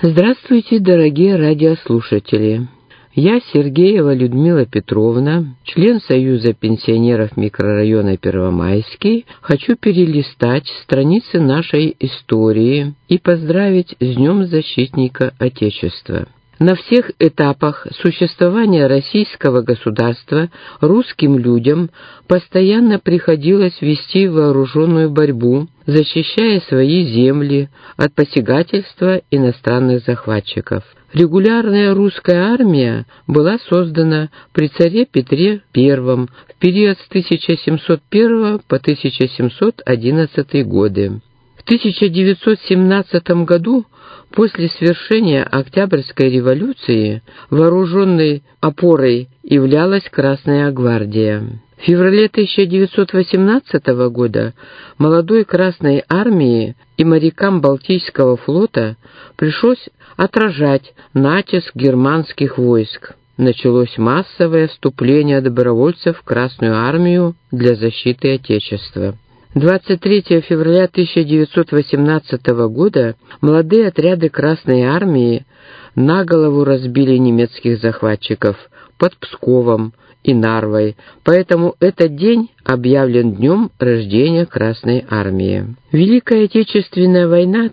Здравствуйте, дорогие радиослушатели! Я Сергеева Людмила Петровна, член Союза пенсионеров микрорайона Первомайский. Хочу перелистать страницы нашей истории и поздравить с Днем Защитника Отечества. На всех этапах существования российского государства русским людям постоянно приходилось вести вооруженную борьбу, защищая свои земли от посягательства иностранных захватчиков. Регулярная русская армия была создана при царе Петре I в период с 1701 по 1711 годы. В 1917 году, после свершения Октябрьской революции, вооруженной опорой являлась Красная гвардия. В феврале 1918 года молодой Красной армии и морякам Балтийского флота пришлось отражать натиск германских войск. Началось массовое вступление добровольцев в Красную армию для защиты Отечества. 23 февраля 1918 года молодые отряды Красной армии на голову разбили немецких захватчиков под Псковом и Нарвой, поэтому этот день объявлен днем рождения Красной армии. Великая Отечественная война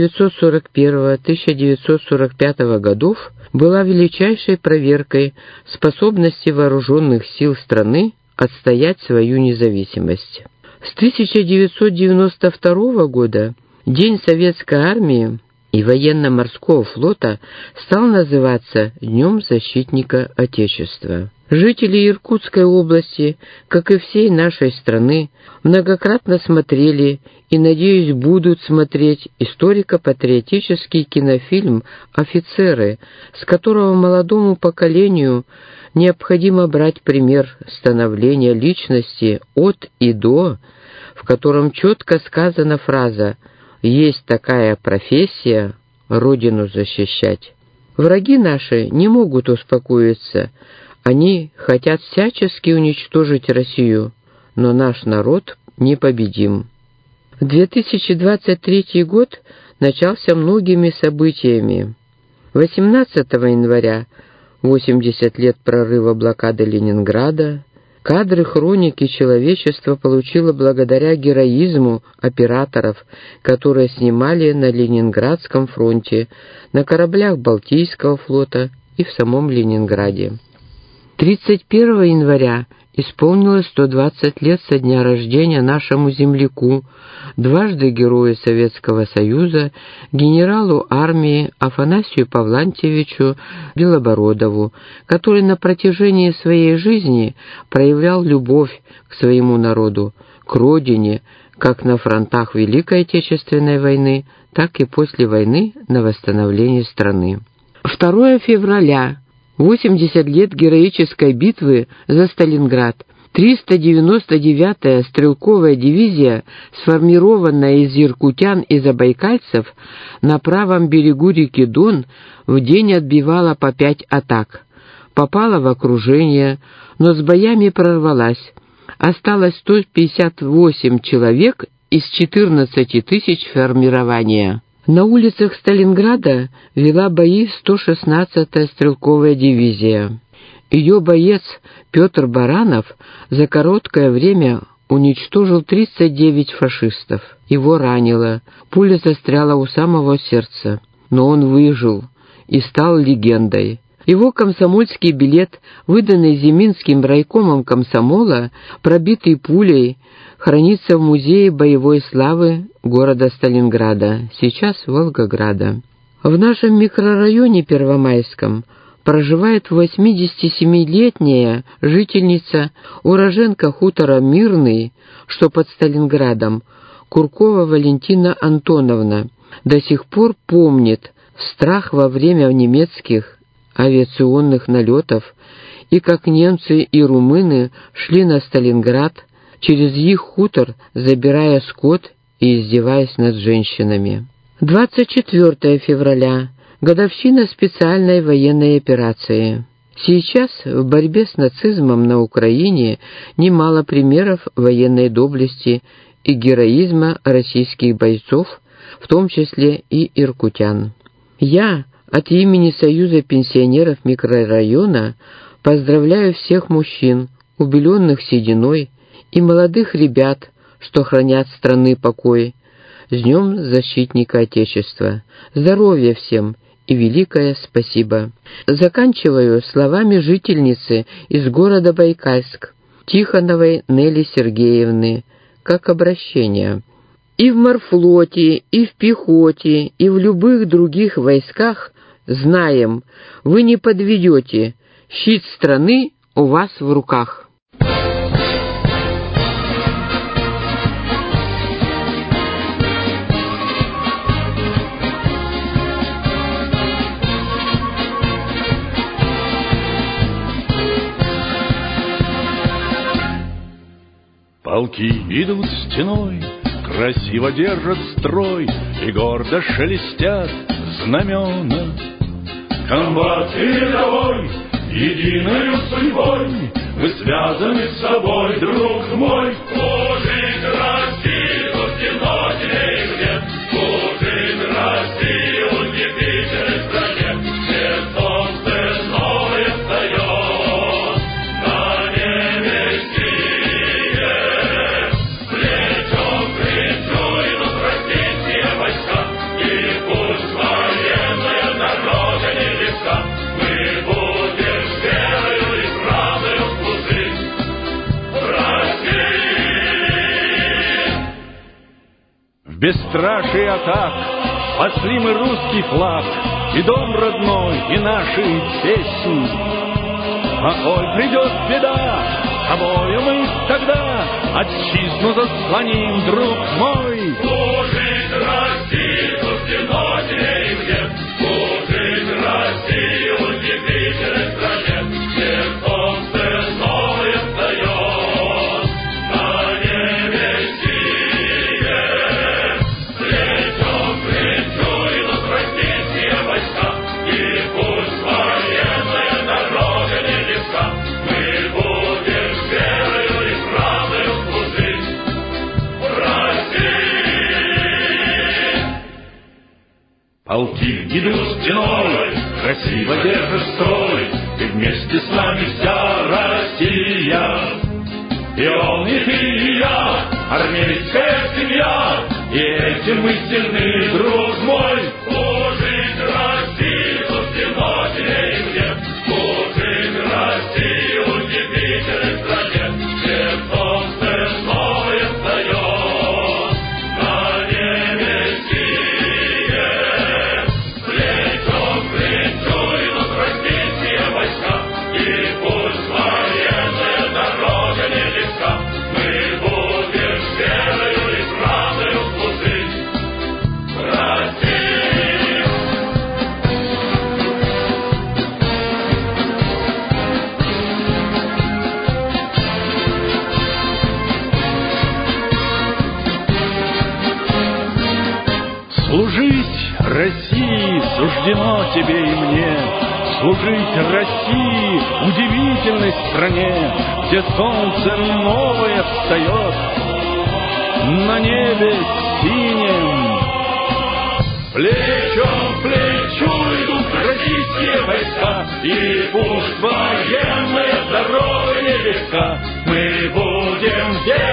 1941-1945 годов была величайшей проверкой способности вооруженных сил страны отстоять свою независимость. С 1992 года День Советской армии и военно-морского флота стал называться Днем Защитника Отечества. Жители Иркутской области, как и всей нашей страны, многократно смотрели и, надеюсь, будут смотреть историко-патриотический кинофильм «Офицеры», с которого молодому поколению необходимо брать пример становления личности от и до, в котором четко сказана фраза «Есть такая профессия — Родину защищать». Враги наши не могут успокоиться, они хотят всячески уничтожить Россию, но наш народ непобедим. 2023 год начался многими событиями. 18 января 80 лет прорыва блокады Ленинграда. Кадры хроники человечества получило благодаря героизму операторов, которые снимали на Ленинградском фронте, на кораблях Балтийского флота и в самом Ленинграде. 31 января исполнилось 120 лет со дня рождения нашему земляку, дважды Герою Советского Союза, генералу армии Афанасию Павлантьевичу Белобородову, который на протяжении своей жизни проявлял любовь к своему народу, к родине, как на фронтах Великой Отечественной войны, так и после войны на восстановление страны. 2 февраля 80 лет героической битвы за Сталинград. 399-я стрелковая дивизия, сформированная из иркутян и забайкальцев, на правом берегу реки Дон в день отбивала по 5 атак. Попала в окружение, но с боями прорвалась. Осталось 158 человек из 14 тысяч формирования. На улицах Сталинграда вела бои 116-я стрелковая дивизия. Ее боец Петр Баранов за короткое время уничтожил 39 фашистов. Его ранило, пуля застряла у самого сердца, но он выжил и стал легендой. Его комсомольский билет, выданный Зиминским райкомом комсомола, пробитый пулей, хранится в Музее боевой славы города Сталинграда, сейчас Волгограда. В нашем микрорайоне Первомайском проживает 87-летняя жительница, уроженка хутора Мирный, что под Сталинградом, Куркова Валентина Антоновна. До сих пор помнит страх во время немецких авиационных налетов и как немцы и румыны шли на Сталинград через их хутор, забирая скот и издеваясь над женщинами. 24 февраля – годовщина специальной военной операции. Сейчас в борьбе с нацизмом на Украине немало примеров военной доблести и героизма российских бойцов, в том числе и иркутян. Я от имени Союза пенсионеров микрорайона поздравляю всех мужчин, убеленных сединой, и молодых ребят, что хранят страны покой, с Днем Защитника Отечества. Здоровья всем и великое спасибо. Заканчиваю словами жительницы из города Байкальск, Тихоновой Нелли Сергеевны, как обращение. И в морфлоте, и в пехоте, и в любых других войсках знаем, вы не подведете, щит страны у вас в руках. Полки идут стеной, красиво держат строй и гордо шелестят знамена. Комбат и рядовой, единою судьбой, мы связаны с собой, друг мой. Служить России суждено тебе и мне, служить России удивительной стране, где солнце новое встает на небе синее. Плечом к плечу идут российские войска, и пусть военная дорога нелегка, мы будем с верою и правдою служить России. В бесстрашии атак спасли мы русский флаг, и дом родной, и наши песни. А ой, придет беда, тобою мы тогда отчизну заслоним, друг мой. Служить России суждено тебе и мне, служить России удивительной стране, где солнце новое встает на небе синее. Плечом к плечу идут российские войска, и пусть военная дорога нелегка, мы будем с верою и правдою служить России. Полки идут стеной, красиво держат строй, и вместе с нами вся Россия. И он, и ты, и я, армейская семья, и этим мы сильны, друг мой. Служить России суждено тебе и мне, служить России удивительной стране, где солнце новое встает на небе синее. Плечом к плечу идут российские войска, и пусть военная дорога нелегка, мы будем с верою и правдою служить России. Служить России суждено тебе и мне, служить России удивительной стране, где солнце новое встает на небе синем. Плечом к плечу идут российские войска, и пусть военная дорога нелегка, мы будем здесь